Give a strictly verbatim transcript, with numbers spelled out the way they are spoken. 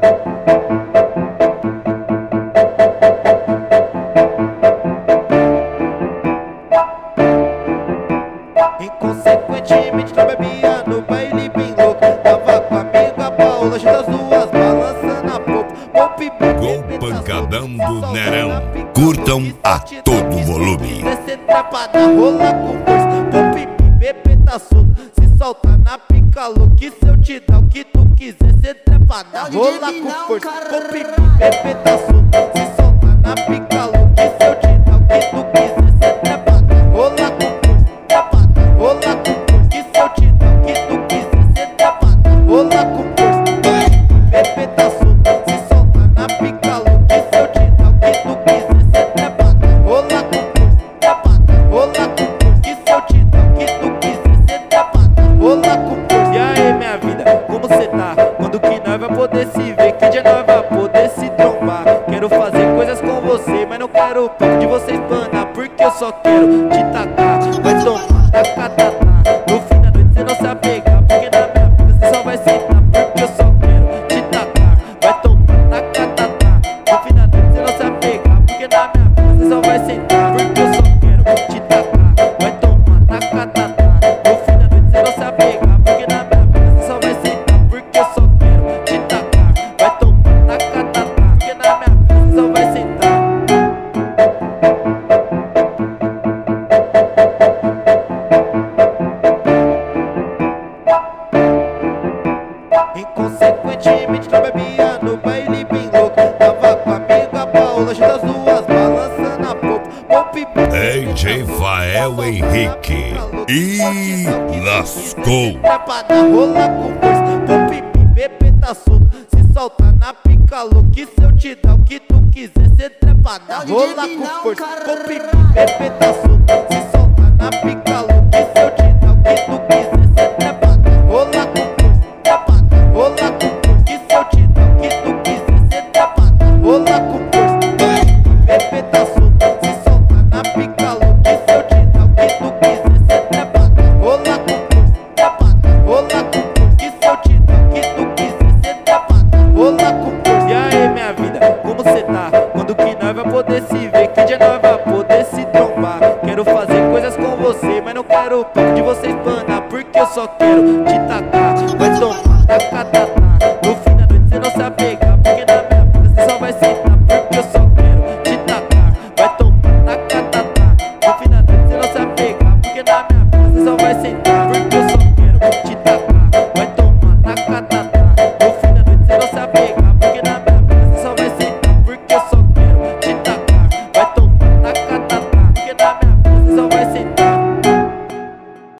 Inconsequentemente não bebia no baile bem louco. Tava com a amiga Paula, junto as duas balançando a popa. Com pancadão do Nerão, curtam a todo volume. Descer trepada, rola com força. Pop, bebê tá solto, se solta na pica louca. Se eu te dar o que tu quiser, cê trepada, rola com força. Pop, bebê tá solto, se solta na pica louca. Se eu te dar o que tu quiser, cê trepada, rola com força. Trepada, rola com força. Se eu te dar o que tu quiser, cê trepada, rola com força. Bebê tá solto, se solta na pica louca. Se eu te dar o que tu quiser, cê trepada, rola com força. Trepada, rola com força. Se eu te dar o que tu quiser, cê trepada, rola com força. E aí, minha vida, como cê tá? Quando que nós vai poder se ver? Que dia nós vai poder se trombar? Quero fazer coisas com você, mas não quero o papo de você espanar, porque eu só quero te tacar. Vai tomar, taca, taca. No fim da noite cê não se apegar, porque na minha vida cê só vai sentar, porque eu só quero te tacar. Vai tomar, taca, taca. No fim da noite cê não se apegar, porque na minha vida cê só vai sentar, porque eu só quero te tacar. Vai tomar, taca, taca. No fim da noite cê não se apegar, porque na minha vida cê só vai sentar, porque eu só quero te tacar. Vai tomar, taca, taca. Porque na minha vida cê só vai sentar. Inconsequentemente não bebia no baile bem louco. Tava com a amiga Paula, junto as duas balançando a popa. Pop, D J Fael Henrique e lascou. trepada, rola com força. Pop, bebê tá solto, se solta na pica louca. Se eu te dar o que tu quiser, cê trepada, rola com força. Pop, bebê tá solto, se solta na pica louca.